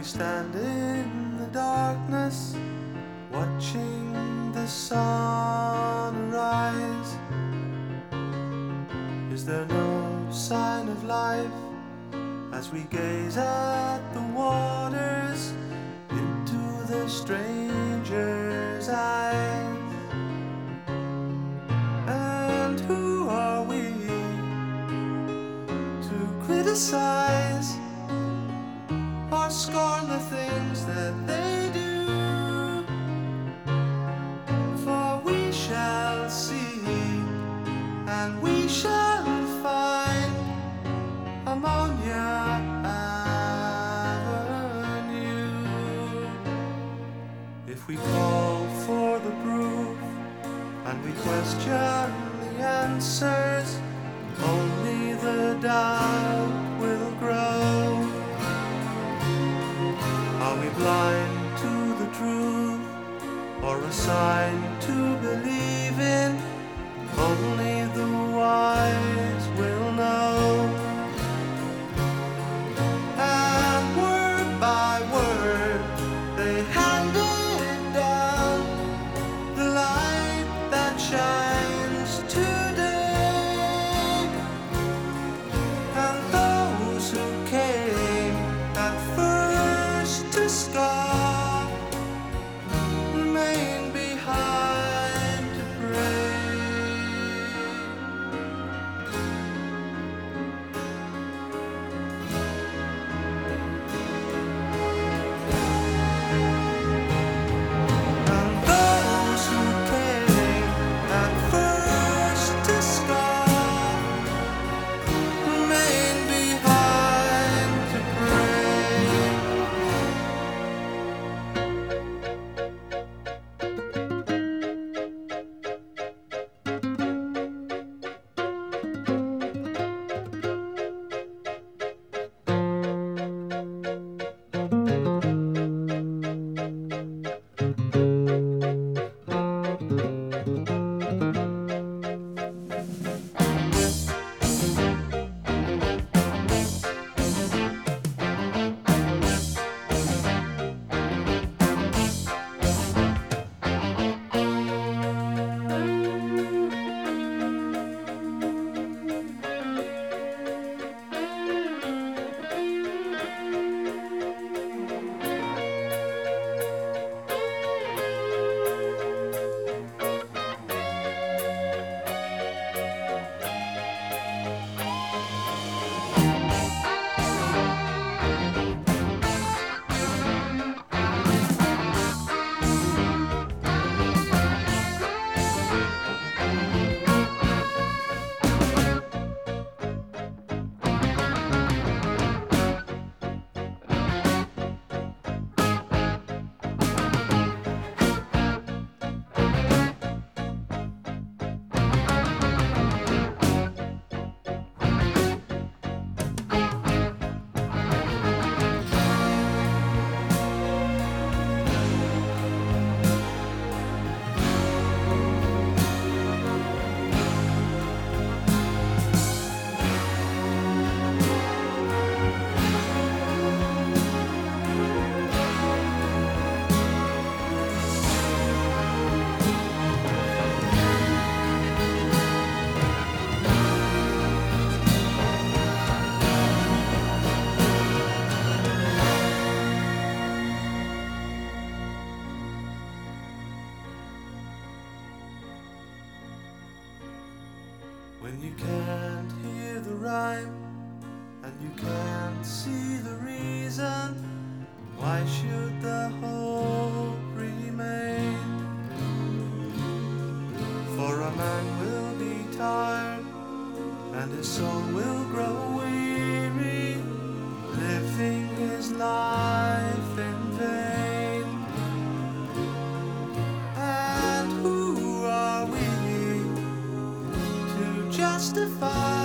stand in the darkness, watching the sun rise. Is there no sign of life as we gaze at the waters into the stranger's eyes? And who are we to criticize or scorn the things that they do? For we shall see and we shall find Ammonia Avenue. If we call for the proof and we question the answers, only the doubt will grow. Are we blind to the truth or a sign to believe in? Only the wise will know. And word by word they handed down the light that shines today. And those who came at first to scoff remain behind to pray. And those who came at first to scoff remain behind to pray. When you can't hear the rhyme and you can't see the reason, why should the hope remain? For a man will be tired and his soul will grow weary, living his life in vain. And who are we to justify